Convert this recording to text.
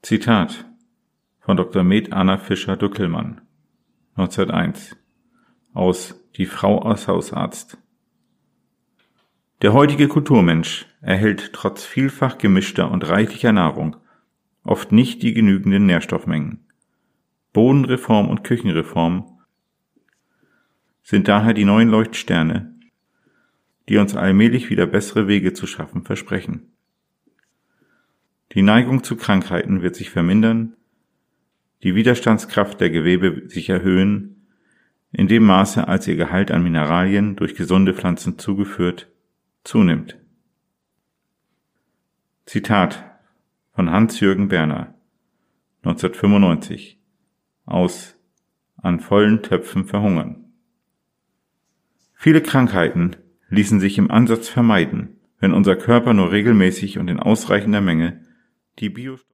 Zitat von Dr. Med Anna Fischer-Dückelmann, 1901, aus Die Frau als Hausarzt. Der heutige Kulturmensch erhält trotz vielfach gemischter und reichlicher Nahrung oft nicht die genügenden Nährstoffmengen. Bodenreform und Küchenreform sind daher die neuen Leuchtsterne, die uns allmählich wieder bessere Wege zu schaffen versprechen. Die Neigung zu Krankheiten wird sich vermindern, die Widerstandskraft der Gewebe sich erhöhen, in dem Maße, als ihr Gehalt an Mineralien durch gesunde Pflanzen zugeführt zunimmt. Zitat von Hans-Jürgen Berner, 1995, aus An vollen Töpfen verhungern. Viele Krankheiten ließen sich im Ansatz vermeiden, wenn unser Körper nur regelmäßig und in ausreichender Menge die